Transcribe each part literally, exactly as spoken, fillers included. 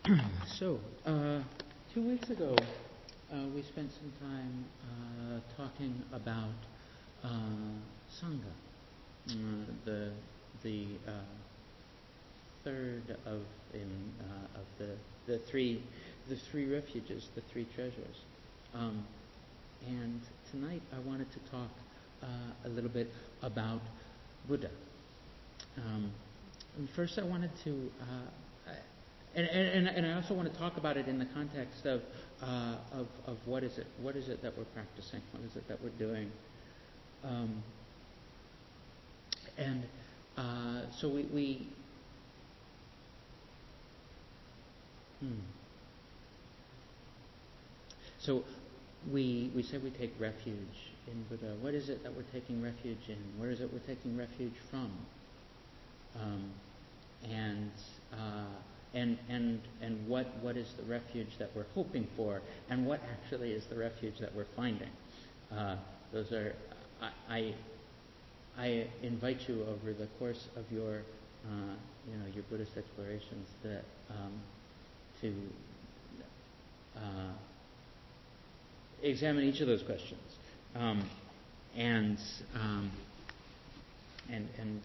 So, uh, two weeks ago, uh, we spent some time uh, talking about uh, Sangha, uh, the the uh, third of in uh, of the the three the three refuges, the three treasures. Um, and tonight, I wanted to talk uh, a little bit about Buddha. Um, and first, I wanted to. Uh, And, and, and I also want to talk about it in the context of, uh, of of what is it? What is it that we're practicing? What is it that we're doing? Um, and uh, so we, we hmm. so we we say we take refuge in Buddha. What is it that we're taking refuge in? Where is it we're taking refuge from? Um, and uh, And and and what, what is the refuge that we're hoping for, and what actually is the refuge that we're finding? Uh, those are I, I I invite you over the course of your uh, you know your Buddhist explorations that um, to uh, examine each of those questions, um, and um, and and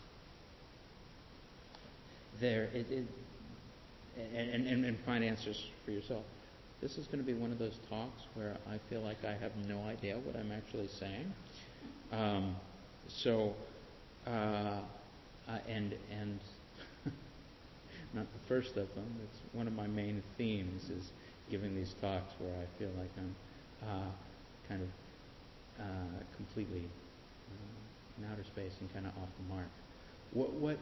there it. it And, and, and find answers for yourself. This is going to be one of those talks where I feel like I have no idea what I'm actually saying. Um, so, uh, uh, and and not the first of them. It's one of my main themes is giving these talks where I feel like I'm uh, kind of uh, completely uh, in outer space and kind of off the mark. What what.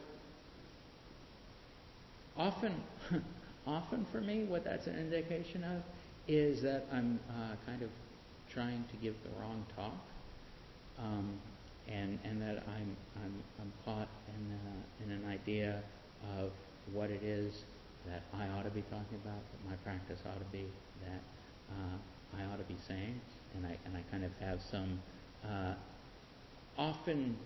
Often, often for me, what that's an indication of is that I'm uh, kind of trying to give the wrong talk, um, and and that I'm I'm I'm caught in uh, in an idea of what it is that I ought to be talking about, that my practice ought to be, that uh, I ought to be saying, and I and I kind of have some uh, often.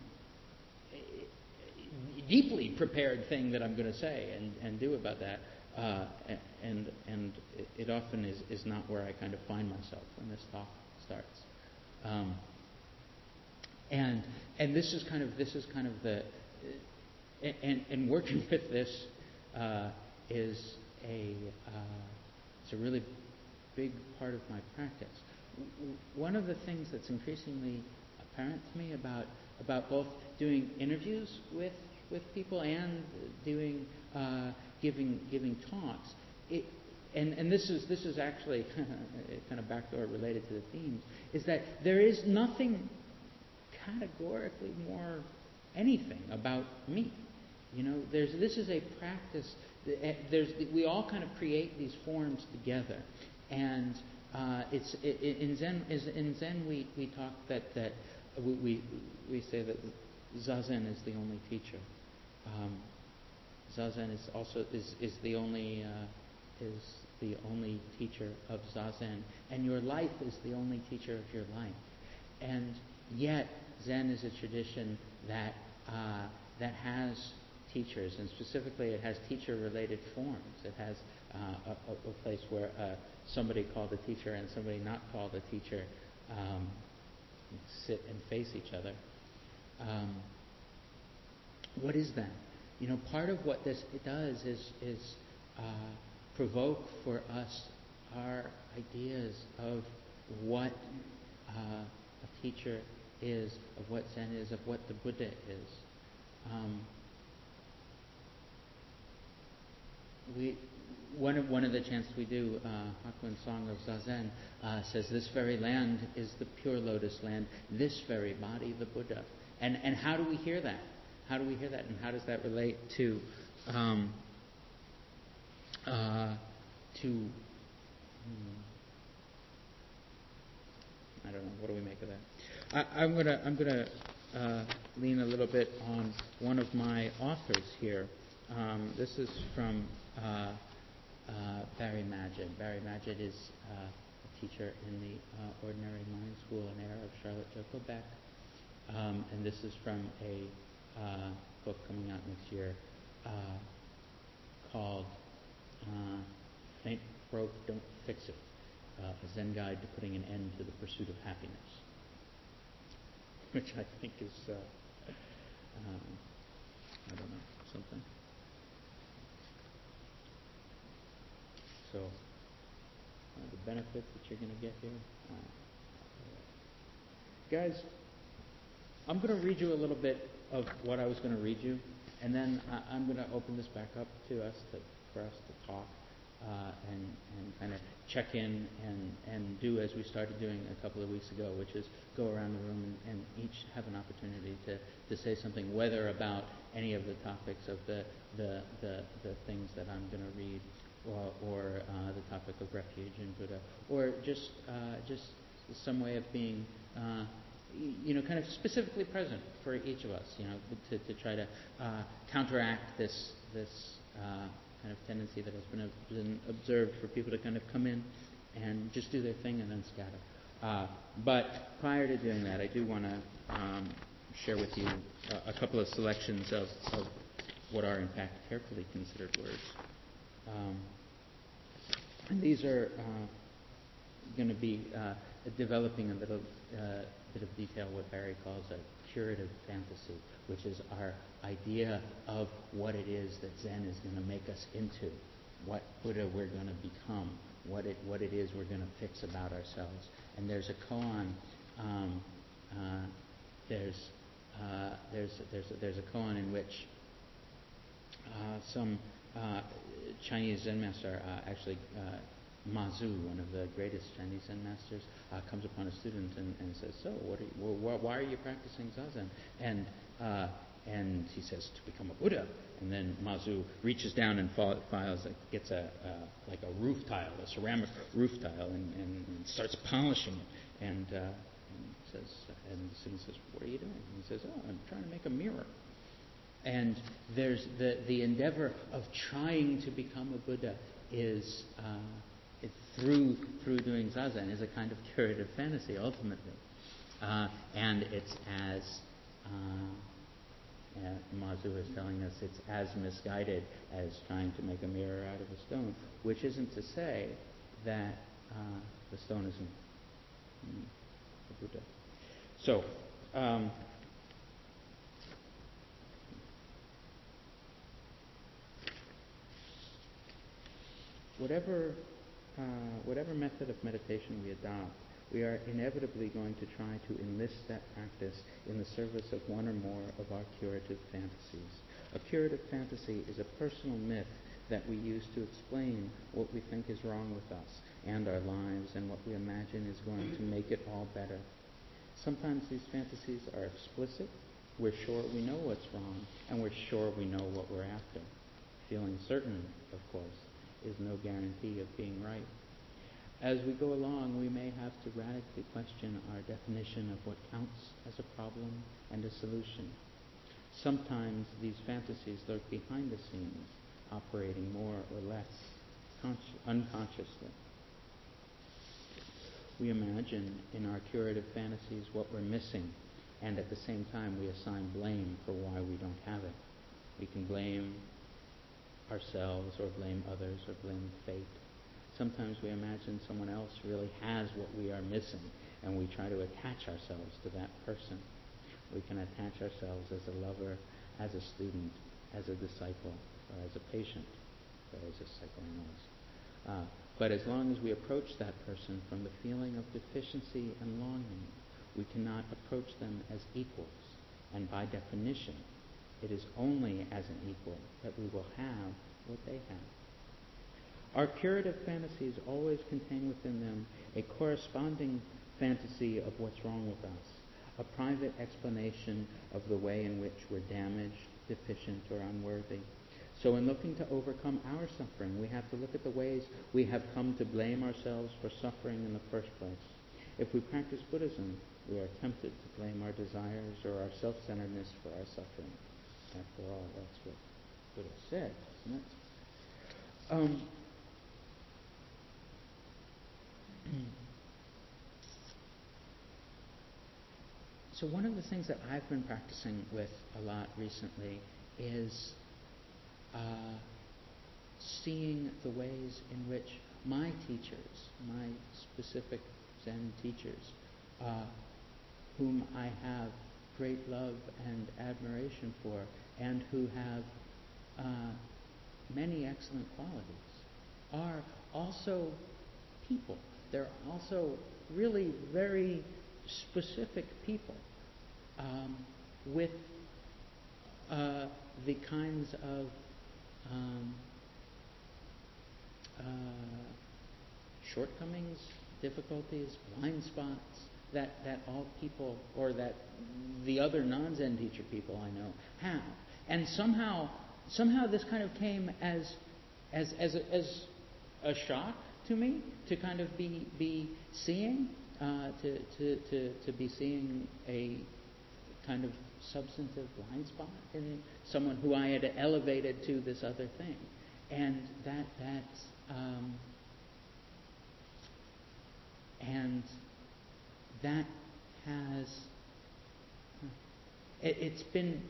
deeply prepared thing that I'm going to say and, and do about that, uh, and and it often is, is not where I kind of find myself when this talk starts. Um, and and this is kind of this is kind of the and and working with this uh, is a uh, it's a really big part of my practice. One of the things that's increasingly apparent to me about about both doing interviews with with people and doing uh, giving giving talks, it, and and this is this is actually kind of backdoor related to the themes, is that there is nothing categorically more anything about me. You know, there's this is a practice. There's we all kind of create these forms together, and uh, it's it, in Zen is in Zen we, we talk that that we, we we say that Zazen is the only teacher. Um, Zazen is also is is the only uh, is the only teacher of Zazen, and your life is the only teacher of your life. And yet, Zen is a tradition that uh, that has teachers, and specifically, it has teacher-related forms. It has uh, a, a place where uh, somebody called a teacher and somebody not called a teacher um, sit and face each other. Um, what is that? You know, part of what this it does is is uh, provoke for us our ideas of what uh, a teacher is, of what Zen is, of what the Buddha is. Um, we one of one of the chants we do, uh, Hakuin Song of Zazen, uh, says, "This very land is the pure lotus land. This very body, the Buddha." And and how do we hear that? How do we hear that? And how does that relate to um, uh, to hmm, I don't know. What do we make of that? I, I'm gonna I'm gonna uh, lean a little bit on one of my authors here. Um, this is from uh, uh, Barry Magid. Barry Magid is uh, a teacher in the uh, Ordinary Mind School and Air of Charlotte Joko Beck. Um, and this is from a uh, book coming out next year uh, called uh, ain't broke, don't fix it. Uh, a Zen guide to putting an end to the pursuit of happiness, which I think is, uh, um, I don't know, something. So, uh, the benefit that you're going to get here. Uh, guys, I'm going to read you a little bit of what I was going to read you, and then I, I'm going to open this back up to us, to, for us to talk uh, and, and kind of check in and, and do as we started doing a couple of weeks ago, which is go around the room and, and each have an opportunity to, to say something, whether about any of the topics of the, the, the, the things that I'm going to read, or, or uh, the topic of refuge in Buddha, or just uh, just some way of being, uh, you know, kind of specifically present for each of us, you know, to, to try to uh, counteract this this uh, kind of tendency that has been, been observed for people to kind of come in and just do their thing and then scatter. Uh, but prior to doing that, I do want to um, share with you a, a couple of selections of, of what are in fact carefully considered words. Um, and these are uh, going to be uh, developing a little uh, bit of detail what Barry calls a curative fantasy, which is our idea of what it is that Zen is going to make us into, what Buddha we're going to become, what it what it is we're going to fix about ourselves. And there's a koan. Um, uh, there's uh, there's there's there's a koan in which uh, some uh, Chinese Zen master, uh, actually uh, Ma Zu, one of the greatest Chinese Zen masters, uh, comes upon a student and, and says, "So, what are you, well, why are you practicing Zazen?" And uh, and he says, "To become a Buddha." And then Ma Zu reaches down and files, gets a uh, like a roof tile, a ceramic roof tile, and, and, and starts polishing it. And, uh, and says, and the student says, "What are you doing?" And he says, "Oh, I'm trying to make a mirror." And there's the, the endeavor of trying to become a Buddha is uh, it, through through doing Zazen is a kind of curative fantasy ultimately, uh, and it's as uh, uh, Ma Zu is telling us, it's as misguided as trying to make a mirror out of a stone, which isn't to say that uh, the stone isn't mm, a Buddha. So. Um, Whatever, uh, whatever method of meditation we adopt, we are inevitably going to try to enlist that practice in the service of one or more of our curative fantasies. A curative fantasy is a personal myth that we use to explain what we think is wrong with us and our lives and what we imagine is going to make it all better. Sometimes these fantasies are explicit. We're sure we know what's wrong, and we're sure we know what we're after. Feeling certain, of course, is no guarantee of being right. As we go along, we may have to radically question our definition of what counts as a problem and a solution. Sometimes these fantasies lurk behind the scenes, operating more or less consci- unconsciously. We imagine in our curative fantasies what we're missing, and at the same time we assign blame for why we don't have it. We can blame ourselves or blame others or blame fate. Sometimes we imagine someone else really has what we are missing, and we try to attach ourselves to that person. We can attach ourselves as a lover, as a student, as a disciple, or as a patient, or as a psychoanalyst. Uh, but as long as we approach that person from the feeling of deficiency and longing, we cannot approach them as equals, and by definition, it is only as an equal that we will have what they have. Our curative fantasies always contain within them a corresponding fantasy of what's wrong with us, a private explanation of the way in which we're damaged, deficient, or unworthy. So in looking to overcome our suffering, we have to look at the ways we have come to blame ourselves for suffering in the first place. If we practice Buddhism, we are tempted to blame our desires or our self-centeredness for our suffering. After all, that's what Buddha said, isn't it? Um, so one of the things that I've been practicing with a lot recently is uh, seeing the ways in which my teachers, my specific Zen teachers, uh, whom I have great love and admiration for, and who have uh, many excellent qualities, are also people. They're also really very specific people um, with uh, the kinds of um, uh, shortcomings, difficulties, blind spots that, that all people, or that the other non-Zen teacher people I know have. And somehow, somehow this kind of came as as as a, as a shock to me to kind of be be seeing uh, to, to to to be seeing a kind of substantive blind spot in someone who I had elevated to this other thing, and that that um, and that has it, it's been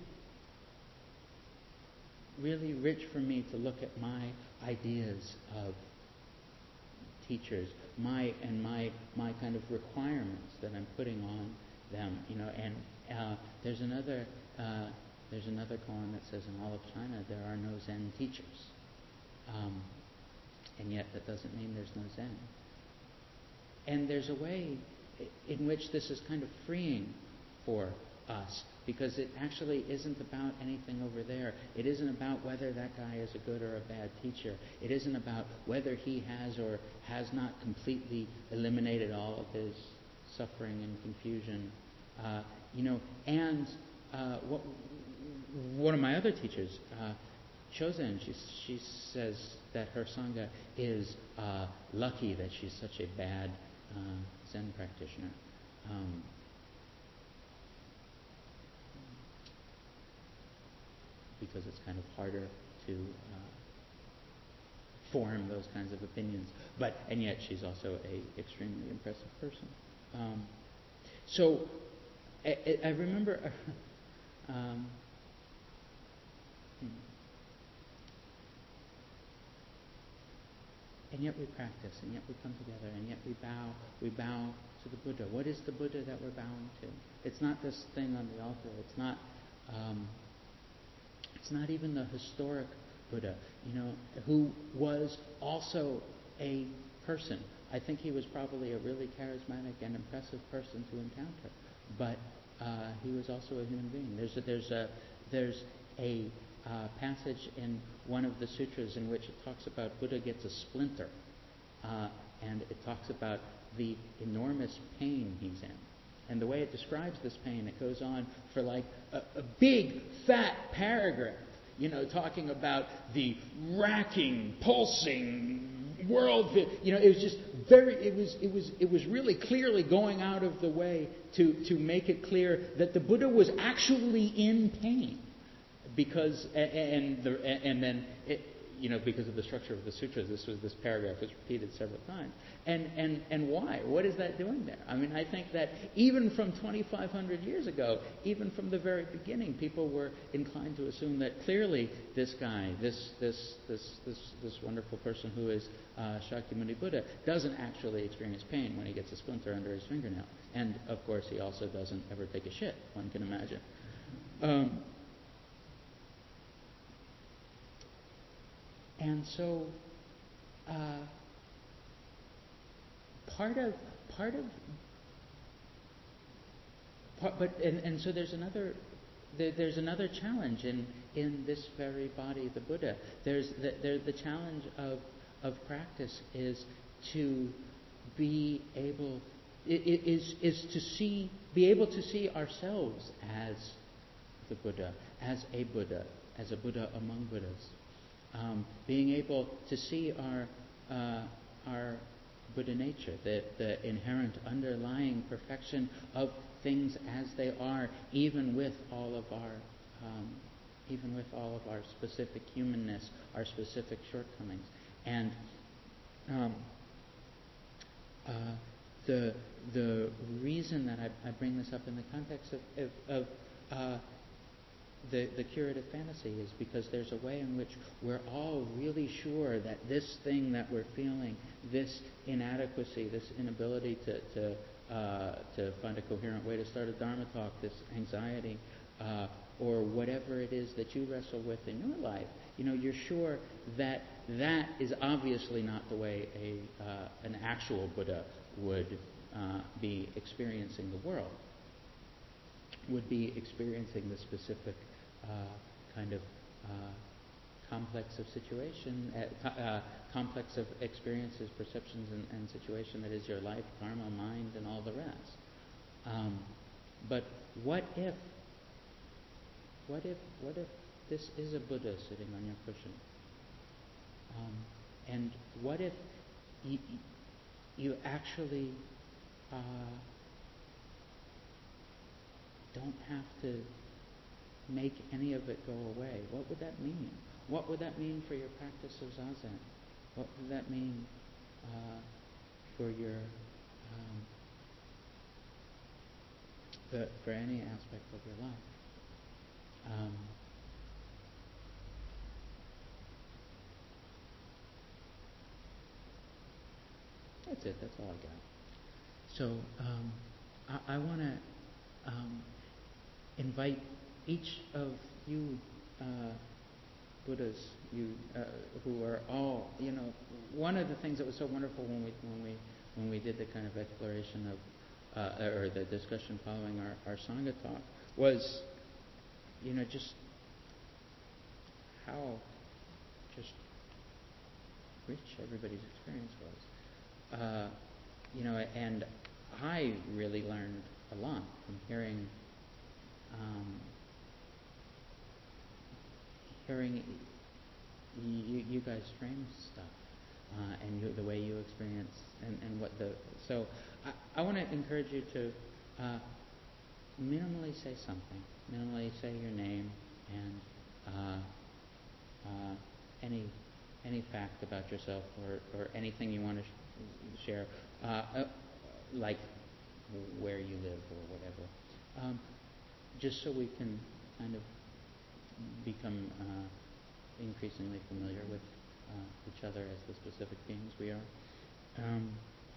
really rich for me to look at my ideas of teachers, my and my my kind of requirements that I'm putting on them, you know. And uh, there's another uh, there's another koan that says, in all of China there are no Zen teachers, um, and yet that doesn't mean there's no Zen. And there's a way in which this is kind of freeing for us, because it actually isn't about anything over there. It isn't about whether that guy is a good or a bad teacher. It isn't about whether he has or has not completely eliminated all of his suffering and confusion. Uh, you know, and uh, what, one of my other teachers, uh, Chozen, she, she says that her Sangha is uh, lucky that she's such a bad uh, Zen practitioner. Um, because it's kind of harder to uh, form those kinds of opinions. But and yet she's also a extremely impressive person. Um, so I, I remember. um, hmm. And yet we practice, and yet we come together, and yet we bow. We bow to the Buddha. What is the Buddha that we're bowing to? It's not this thing on the altar. It's not. Um, It's not even the historic Buddha, you know, who was also a person. I think he was probably a really charismatic and impressive person to encounter, but uh, he was also a human being. There's a, there's a there's a uh, passage in one of the sutras in which it talks about Buddha gets a splinter, uh, and it talks about the enormous pain he's in. And the way it describes this pain, it goes on for like a, a big, fat paragraph, you know, talking about the racking, pulsing world. You know, it was just very, it was, it was, it was really clearly going out of the way to, to make it clear that the Buddha was actually in pain, because and the and then. It, You know, because of the structure of the sutras, this was this paragraph was repeated several times. And and and why? What is that doing there? I mean, I think that even from twenty-five hundred years ago, even from the very beginning, people were inclined to assume that clearly this guy, this this this this this wonderful person who is uh, Shakyamuni Buddha, doesn't actually experience pain when he gets a splinter under his fingernail. And of course, he also doesn't ever take a shit. One can imagine. Um, And so, uh, part of part of, part, but and, and so there's another there, there's another challenge in in this very body, the Buddha. There's the, there, the challenge of of practice is to be able is is to see be able to see ourselves as the Buddha, as a Buddha, as a Buddha among Buddhas. Um, being able to see our uh, our Buddha nature, the, the inherent underlying perfection of things as they are, even with all of our um, even with all of our specific humanness, our specific shortcomings, and um, uh, the the reason that I, I bring this up in the context of of, of uh, the, the curative fantasy is because there's a way in which we're all really sure that this thing that we're feeling, this inadequacy, this inability to, to, uh, to find a coherent way to start a Dharma talk, this anxiety, uh, or whatever it is that you wrestle with in your life, you know, you're sure that that is obviously not the way a uh, an actual Buddha would uh, be experiencing the world, would be experiencing the specific uh, kind of uh, complex of situation, uh, uh, complex of experiences, perceptions, and, and situation that is your life, karma, mind, and all the rest. Um, but what if, what if, what if this is a Buddha sitting on your cushion? Um, and what if you, you actually uh, don't have to make any of it go away? What would that mean? What would that mean for your practice of Zazen? What would that mean uh, for your um, for, for any aspect of your life? Um, that's it. That's all I got. So um, I, I want to um, invite each of you uh, Buddhas, you uh, who are all, you know, one of the things that was so wonderful when we when we when we did the kind of exploration of uh, or the discussion following our, our Sangha talk was, you know, just how just rich everybody's experience was. Uh, you know, and I really learned a lot from hearing um, hearing you, you guys frame stuff uh, and you, the way you experience and, and what the so I, I want to encourage you to uh, minimally say something, minimally say your name and uh, uh, any any fact about yourself or, or anything you want to sh- share, uh, uh, like where you live or whatever, um, just so we can kind of become uh, increasingly familiar with uh, each other as the specific beings we are. Um,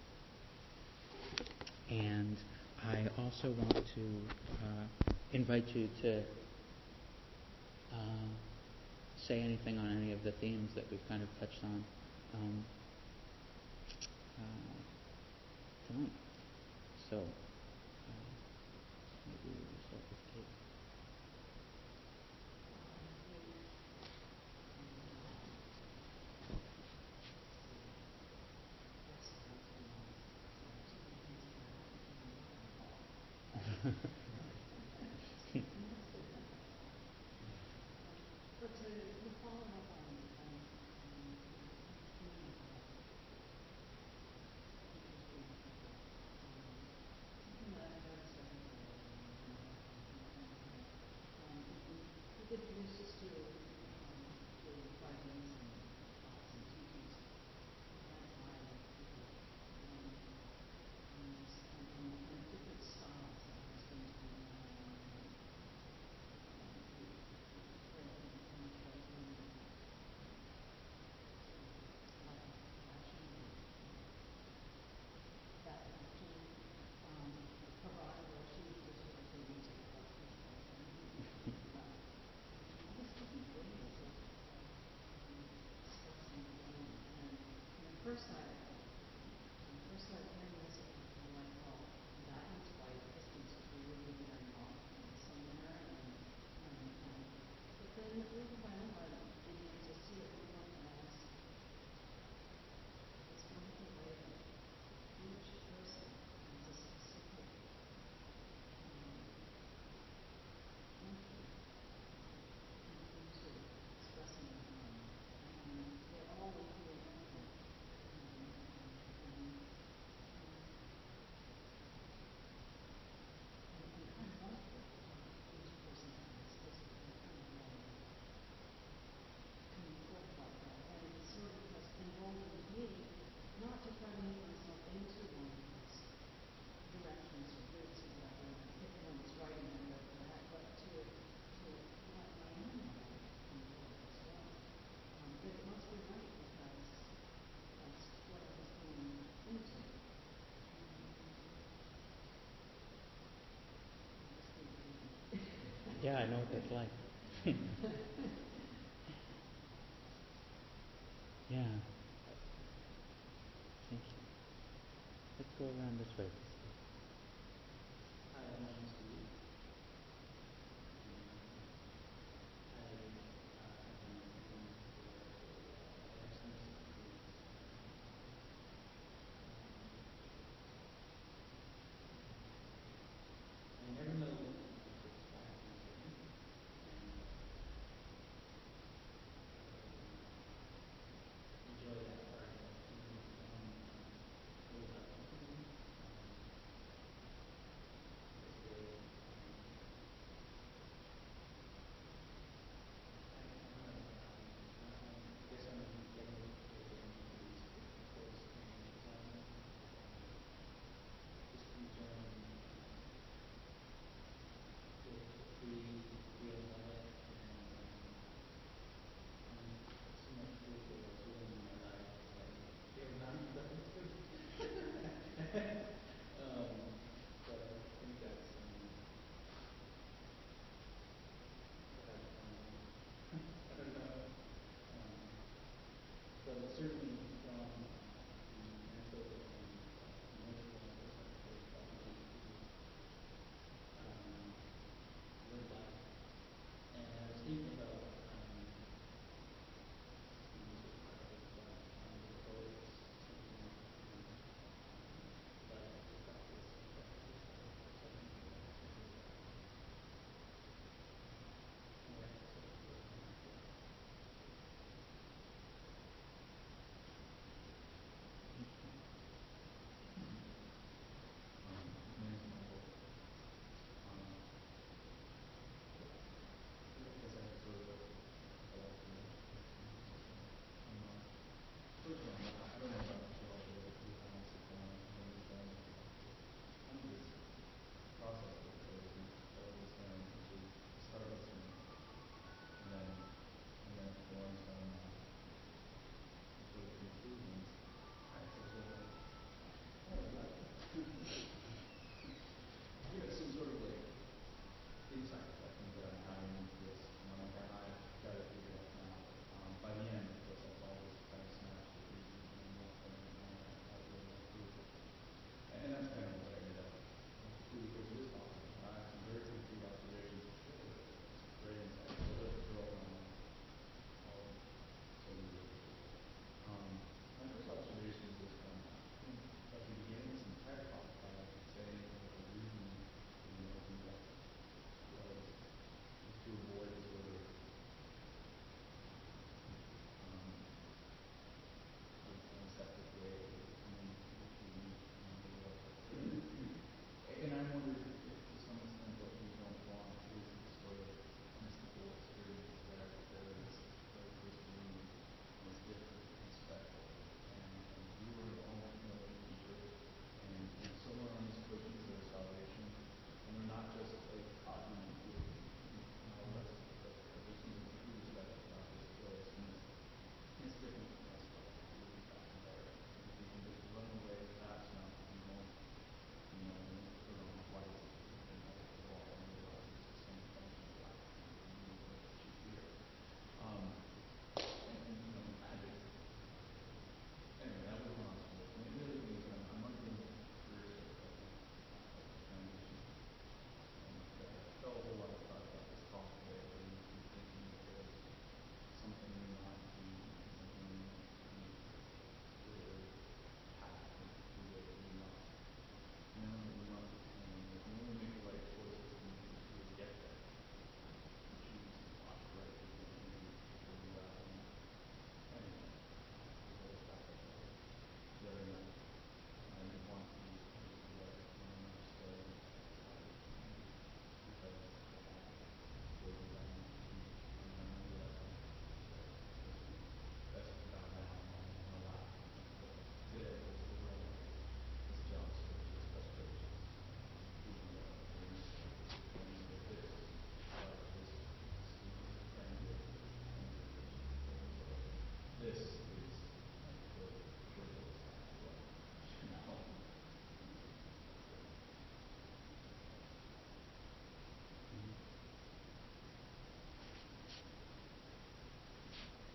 and I also want to uh, invite you to uh, say anything on any of the themes that we've kind of touched on um, uh, tonight. So, uh, maybe we'll start with Kate. Yeah, I know what that's like. Yeah. Thank you. Let's go around this way. Hi, my name is Steve. I uh, have been looking for a uh, license to be I never know what to expect usually, and uh, I enjoy that part of being on the phone and really not listening. Um, it's good. Um, I, I don't know. Um, um, I guess I'm getting really getting into these different course and design. Um, just enjoying um, the, the free freedom of it, and um, I'm somewhat fearful of ruining my life if I get around to that too. um, but I think that's um, what I found. I don't know. Um, but certainly from uh, the mental and uh, emotional perspective, helped me to um, live life. And I was thinking about um, and this was part of it, but um, the quote was something like, you know, um, life is a practice and death is a study, or something to that, something to that effect. And I have to sort of work on that.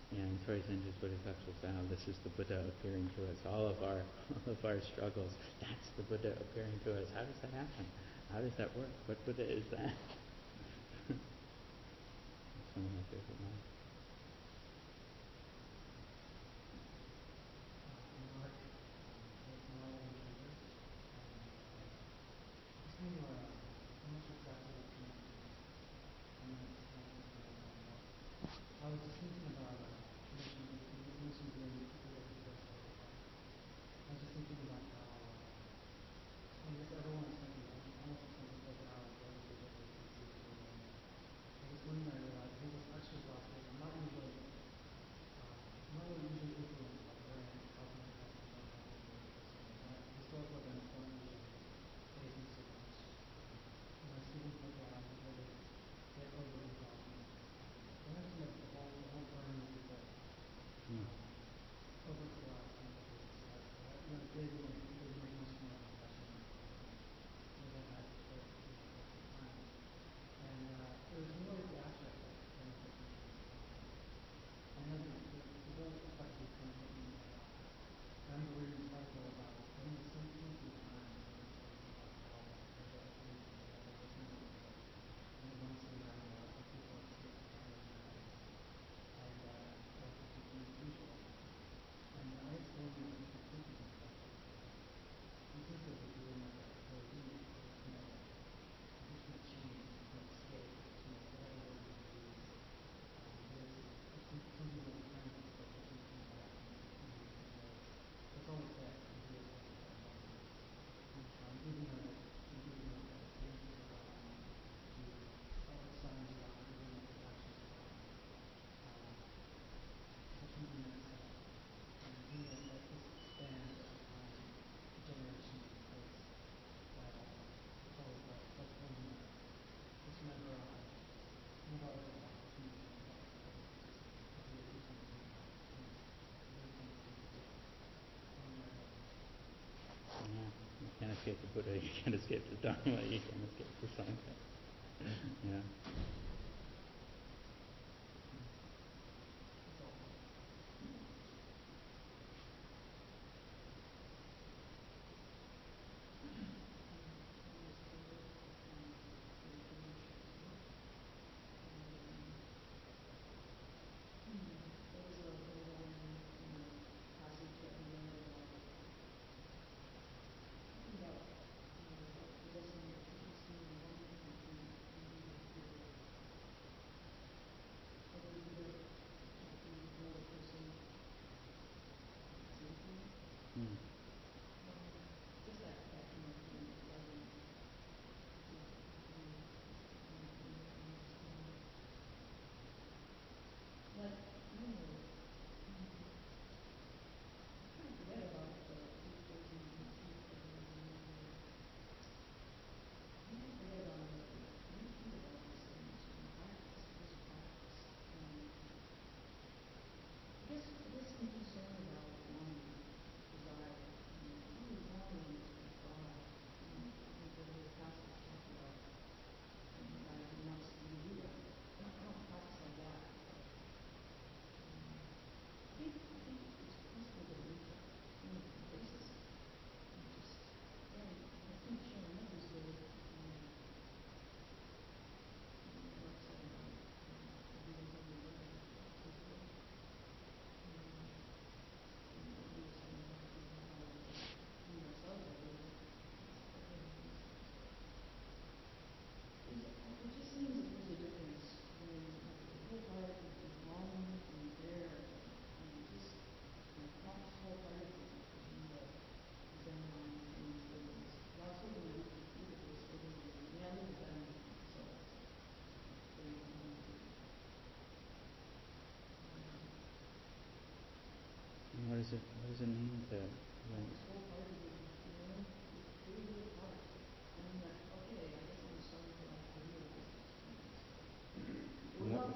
Yeah, and Tori Senju's Bodhisattva style, this is the Buddha appearing to us. All of our all of our struggles, that's the Buddha appearing to us. How does that happen? How does that work? What Buddha is that? That's one of my favorite lines. Mark, um, my own leader, um, just maybe uh, I'm not sure exactly what you meant. I'm not, I'm not thinking about that. I was just thinking about uh, mentioning you mentioned doing Buddha exercise all the time. I was just thinking about how uh, I guess everyone's thinking almost the same thing now as well as the Buddha is doing. I guess one thing I realized, I think this actually was last week. I'm not usually uh, I'm not really usually influenced by brand, how can I help people, how can I do this, and that historical events don't usually phase me so much. When I see things like that, I don't really get overly involved in it. But I think the whole, the whole burning of people Mm. um, over to the last thing that they said. So that, you know, it did make, it did make much more impression on me. Maybe I had for, you know, for some time. And uh, there was more of the aspect that kind of hit me. Um, I know the, the, the whole effective kind of hit me a lot. I remember reading an article about, I think it's some some few times, and it was talking about how like the amazing that they were listening to it. And the monks in Nagana, the people are just kind of Nagana. And uh, like it's just unusual. And I guess one thing that I'm thinking is that in terms of like doing like a therapy, there's no, there's no change, there's no escape, there's no whatever we're going to do. Um, there's, I think some people kind of just like looking to come back and you know, enjoy. It's always there, and do it as a practice. Um, even though like, even though like changes around the all the signs around, even like the actions around. Um, so something that's uh, um, you know, that this expands over time, generations and space. That uh, it's always like that's one thing that it's never uh, never overlooked to me like that. Because it's just if you do something like that, you know, really something to do. One way or another. Yeah, you can't escape the Buddha, you can't escape the Dharma, you can't escape the Sangha. Yeah. That's all. Mm. And what does it what does it mean to when and what,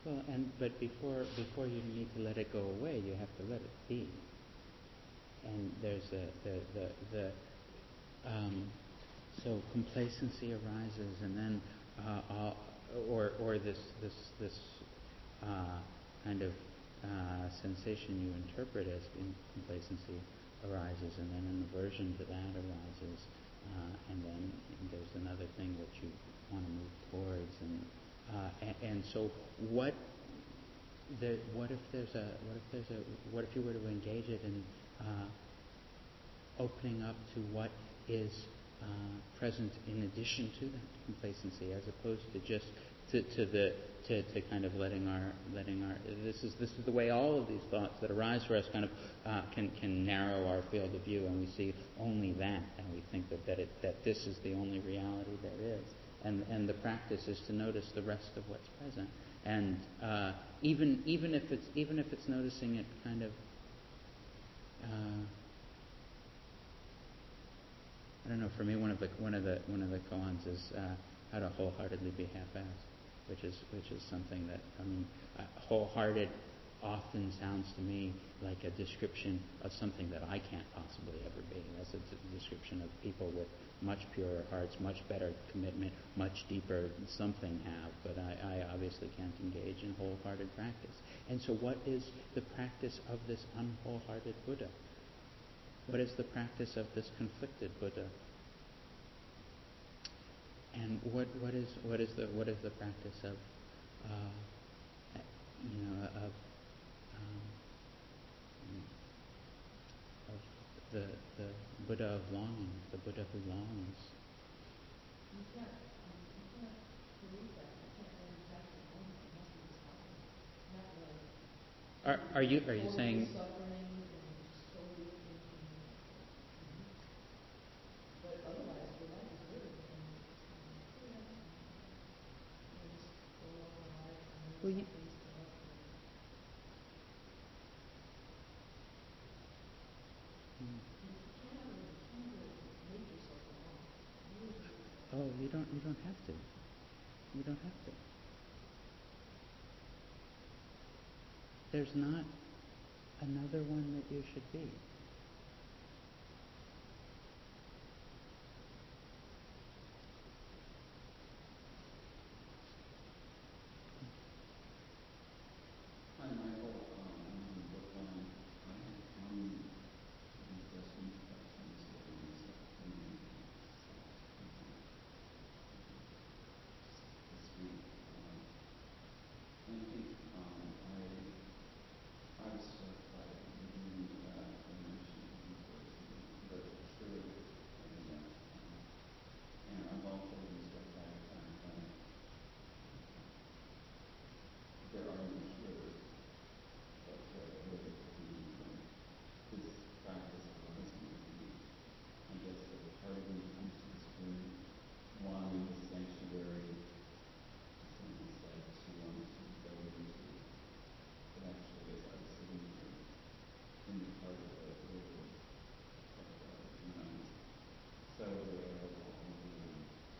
Well, and but before before you need to let it go away, you have to let it be. And there's a the the the um, so complacency arises, and then uh, uh, or or this this this uh, kind of uh, sensation you interpret as in complacency arises, and then an aversion to that arises, uh, and then there's another thing that you want to move towards, and uh, and, and so what the what if there's a what if there's a what if you were to engage it in uh, opening up to what is uh, present in addition to that complacency, as opposed to just to, to the to, to kind of letting our letting our this is this is the way all of these thoughts that arise for us kind of uh, can can narrow our field of view, and we see only that, and we think that that it, that this is the only reality there is, and and the practice is to notice the rest of what's present, and uh, even even if it's even if it's noticing it kind of. Uh, I don't know. For me, one of the one of the one of the koans is uh, how to wholeheartedly be half-assed, which is which is something that I mean, uh, wholehearted often sounds to me like a description of something that I can't possibly ever be. That's a d- description of people with much purer hearts, much better commitment, much deeper something have. But I, I obviously can't engage in wholehearted practice. And so, what is the practice of this unwholehearted Buddha? What is the practice of this conflicted Buddha? And what, what is what is the what is the practice of uh, you know of um, of the the Buddha of longing, the Buddha who longs? You can't um, you can't believe that. You can't know exactly when it must be stopping. Not like Are are you are you totally saying? suffering and just totally thinking, mm-hmm. But otherwise your life is good and, and yeah, you know, just go along in life and notice Well, how you, things come up. And hmm. you can't ever you can't ever make yourself alone. You really do yourself. Oh, you don't you don't have to. You don't have to. There's not another one that you should be. Hi, Michael. Um, I'm in Brookline. I have one interesting question sort of on this afternoon this week. Um, and I think um, I I was struck by the beauty that you mentioned before to the truth, and uh, um, and I've also been struck by the fact that there are no truths. But uh, the, the, um, this practice of arising with me, I guess that part of me comes to this room wanting the sanctuary, as someone said, to want to go into. But actually, as I was sitting here in the part of the river of uh, night, celebrating all the um,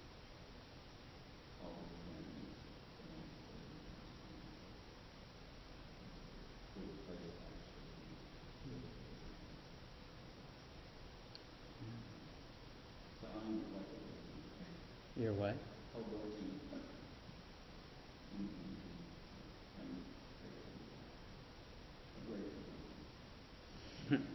all the friends that I'm sitting good place actually. So I'm like a working, You're what? a working, and, and I'm grateful for that. A grateful working.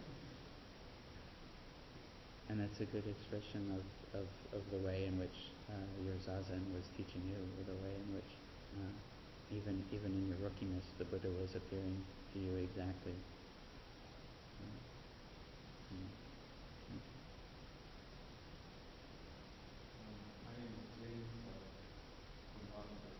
And that's a good expression of, of, of the way in which uh, your zazen was teaching you, or the way in which uh, even even in your rookiness, the Buddha was appearing to you exactly. Uh, mm, okay. Um, my name is James uh, from Boston.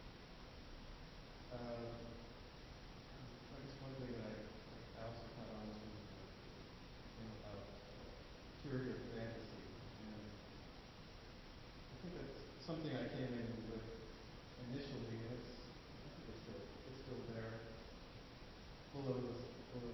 Uh, I guess one thing that I, I also caught on to was the thing about uh, purity of fantasy. And I think that's something I came in with initially, and it's, I think it's still, it's still there. Full of those, full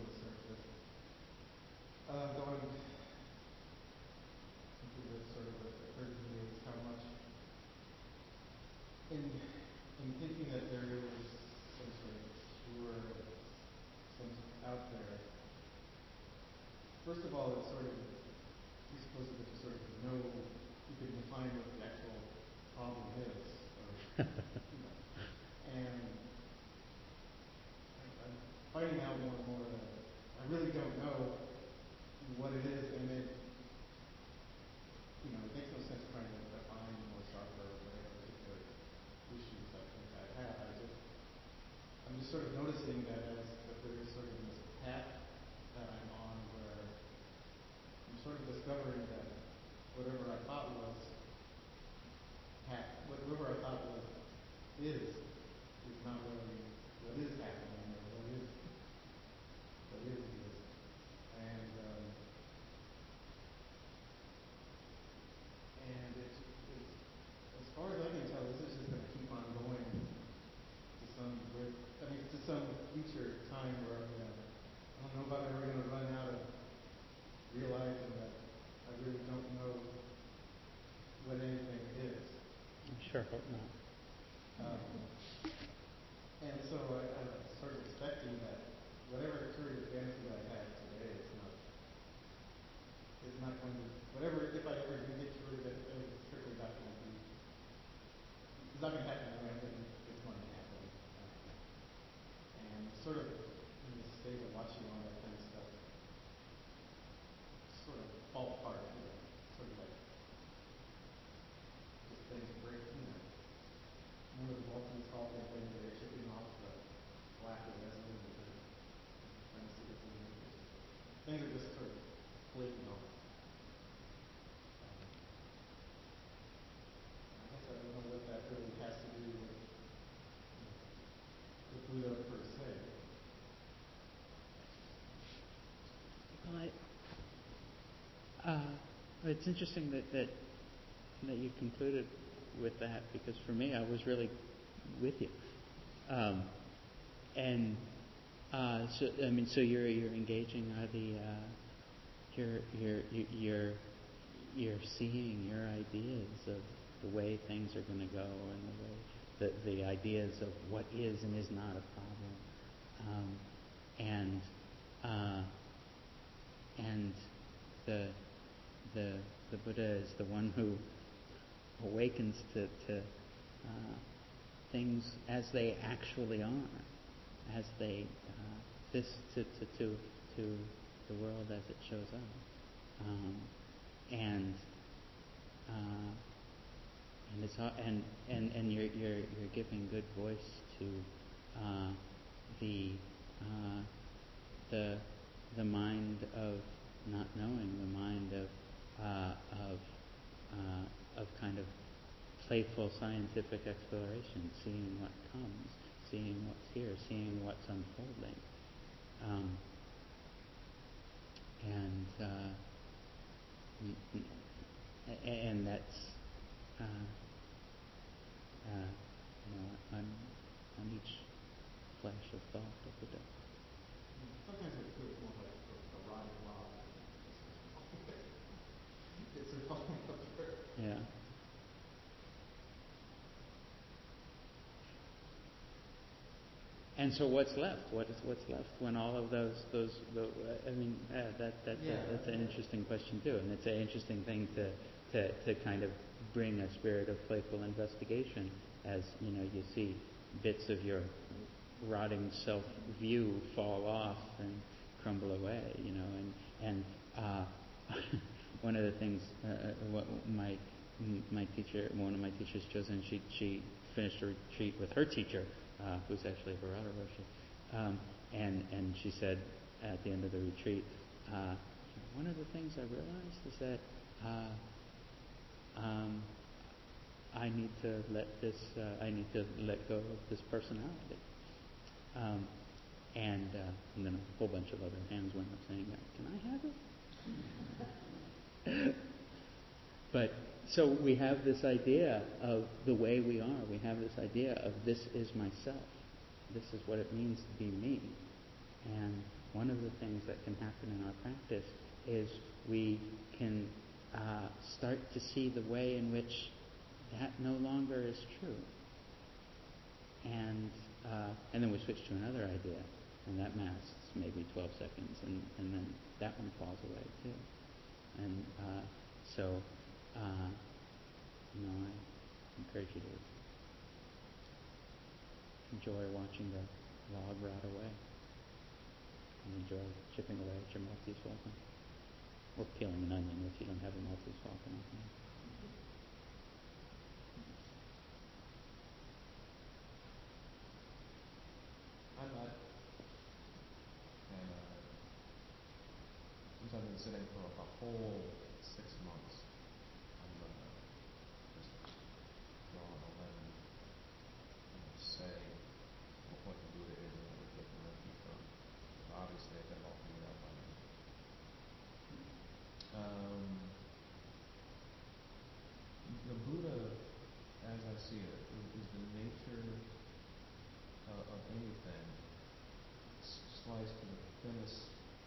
finding out more and more that I really don't know what it is, and it, you know, it makes no sense trying to define more sharper whatever particular issues I think I have. I just, I'm just sort of noticing that as that there is sort of this path that I'm on where I'm sort of discovering that whatever I thought was hap- whatever I thought was is is not really what is happening or what is what is is. And um, and it's, it's as far as I can tell, this is just going to keep on going to some great, I mean, to some future time where I'm gonna, I don't know if I'm ever going to run out of realizing that I really don't know what anything is. I sure hope not. Um, and so I, I'm sort of expecting that whatever career fantasy I have today is not is not going to, whatever, if I ever do get to it, it's strictly not going to be, it's not going to happen the way I think it's going to happen. Um, and sort of in this state of watching all that kind of stuff sort of fall apart, you know, sort of like just things break, you know. Remember the molten salt and thing where they're chipping off the black of resin and they're trying to see what's in there. Things are just sort of flaking off. I guess I don't know what that really has to do with, with Buddha per se. Well, I, uh, it's interesting that, that that you concluded with that, because for me, I was really with you. Um, and uh, so, I mean, so you're you're engaging are the uh, you're you're you're you're seeing your ideas of the way things are going to go, and the way the the ideas of what is and is not a problem, um, and uh, and the the the Buddha is the one who awakens to, to uh, things as they actually are, as they uh, this to, to to to the world as it shows up, um, and uh, and it's and and and you're you're you're giving good voice to uh, the uh, the the mind of not knowing, the mind of uh, of uh, of kind of playful scientific exploration, seeing what comes, seeing what's here, seeing what's unfolding, um, and uh, and that's uh, uh, you know on on each flash of thought of the day. Sometimes it feels more like a, a rotting log. It's a falling apart. Yeah. And so, what's left? What is what's left when all of those those? those I mean, uh, that that's Yeah. a, that's an interesting question too, and it's an interesting thing to, to to kind of bring a spirit of playful investigation as you know you see bits of your rotting self view fall off and crumble away, you know, and and uh, one of the things uh, what my my teacher, one of my teachers, chosen, she she finished a retreat with her teacher, uh, who's actually a Virata Roshi, um, and and she said at the end of the retreat, uh, one of the things I realized is that uh, um, I need to let this, uh, I need to let go of this personality. Um, and, uh, and then a whole bunch of other hands went up saying, can I have it? But so we have this idea of the way we are. We have this idea of this is myself. This is what it means to be me. And one of the things that can happen in our practice is we can uh, start to see the way in which that no longer is true. And uh, and then we switch to another idea, and that lasts maybe twelve seconds, and, and then that one falls away too. And uh, so, uh, you know, I encourage you to enjoy watching the log rot away. and enjoy chipping away at your Maltese Falcon. Or peeling an onion if you don't have a Maltese Falcon. I'm not, uh, since I've been sitting for a whole six months, I'm uh, just drawing a lemon and say what the Buddha is and what we're taking refuge from. Obviously, I could have all figured out by now. Um, the Buddha, as I see it, is, is the nature uh, of anything sliced to the thinnest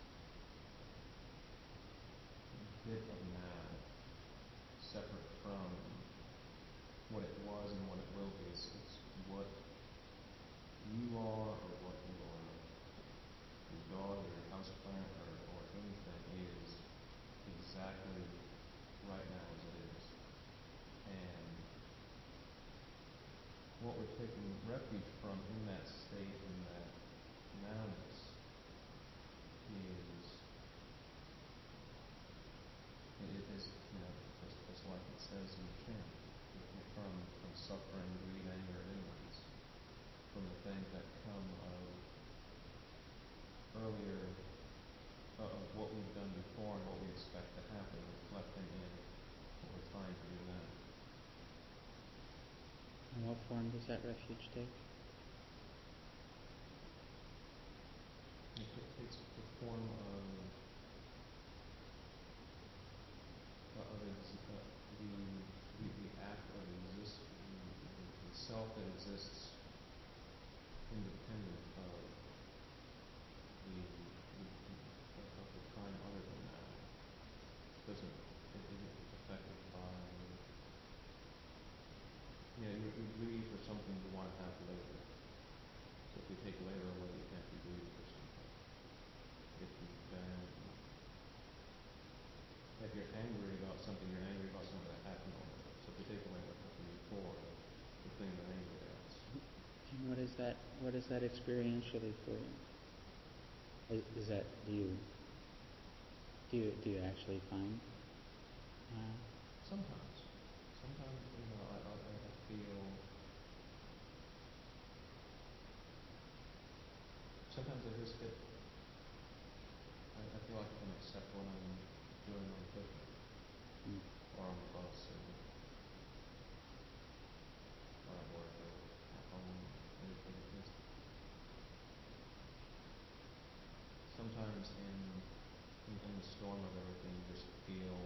bit of now, separate from what it was and what it will be. It's, it's what you are or what you are. Your dog or your houseplant or, or anything is exactly right now as it is. And what we're taking refuge from in that state, in that nowness, is it is, you know, just, just like it says in the chant, from from suffering, greed, anger, and ignorance, from the things that come of earlier uh, of what we've done before and what we expect to happen, reflecting in what we're trying to do now. And what form does that refuge take? It takes the form of uh, of ex- uh, the, the the act of exist the, the self that exists independent of the, the, the of the time other than now. Doesn't it isn't affected by, you know, you, you grieve for something you want to have later. So if you take later away, you can't be grieved for something. If you've been, if you're angry about something, you're angry about something that happened already. So if you take away what happened before, the thing you're angry at. And what is that? What is that experientially for you? Is, is that do you do you do you actually find? Uh, Sometimes, sometimes you know, I, I, I feel. Sometimes I just get. I, I feel like I can accept what I'm doing on the picnic mm, or on the bus or, or at work or at home. It, it, it's sometimes in, in in the storm of everything, you just feel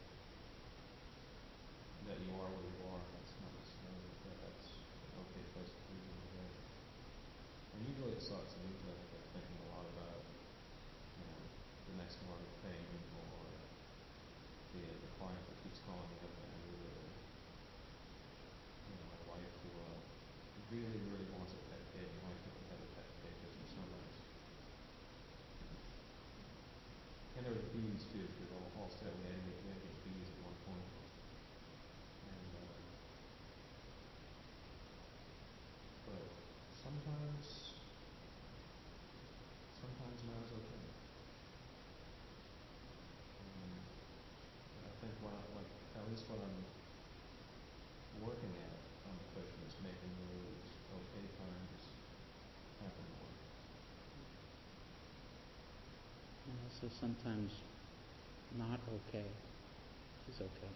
that you are where you are, and that's not necessarily that that's an okay place to be in the day. And usually it sucks, and usually I get thinking a lot about, you know, the next morning thing, or the, the client that keeps calling me up and really, you know, my wife who uh, really, really wants a pet cake, and why can't we have a pet cake because they're so nice. And there were bees too, because all, all said we had to get, we had to get bees at one point. And, uh, but sometimes, sometimes now is okay. Um, I think what I, like, at least what I'm working at on the cushion is making those okay times happen more. and also sometimes not okay is okay.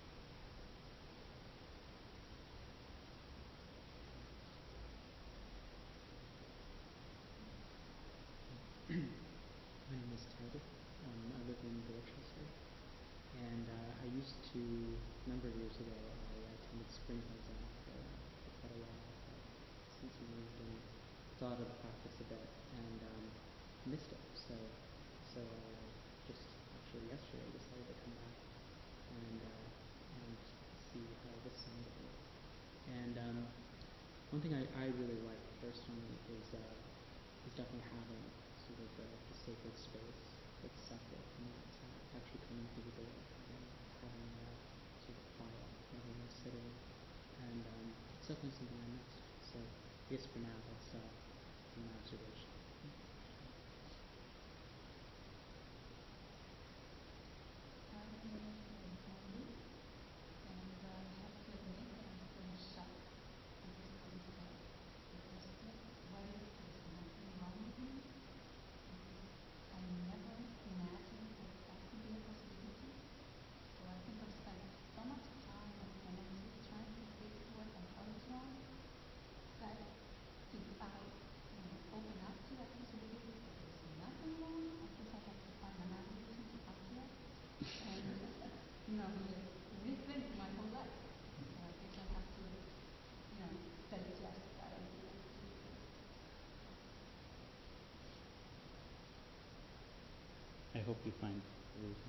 My name is Ted. Um, I live in Dorchester, and uh, I used to, a number of years ago, I attended Spring Hill Zen for, for quite a while, but since we moved and thought of the practice a bit, and um, missed it. So, so I just actually yesterday decided to come back and uh, and see how this sounded. And um, one thing I, I really like personally is uh, is definitely having sort of the, the sacred space that's separate from the outside, actually coming through the door, having, having uh, sort of quiet, having a sitting, and um, it's definitely something I missed. So I guess for now that's uh, an observation. hope you find the reason.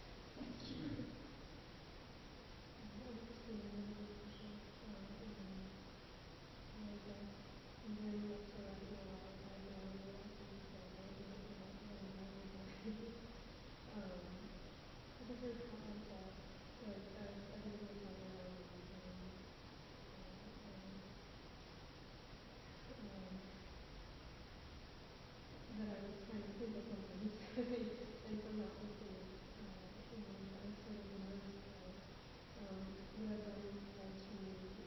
That I was trying to think of something to say and somehow thinking uh, in my mind sort of emerged as um, what I'd like like to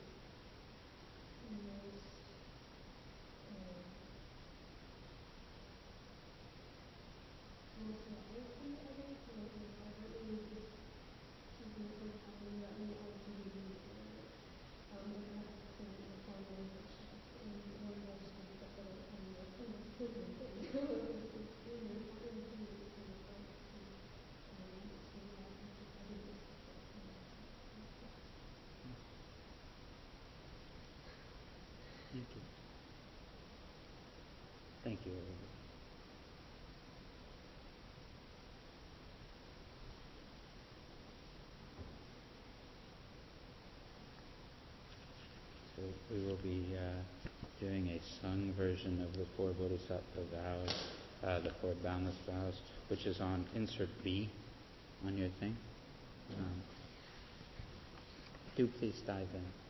most um, most wisely, I guess, or or privately just keeping from having that me also be um, what happens to the formalizations and one of those things that are kind of like kind of hidden things. Thank you. Thank you, everybody. So we will be uh, doing a sung version of the four Bodhisattva vows, uh, the four boundless vows, which is on insert B on your thing. Um, do please dive in.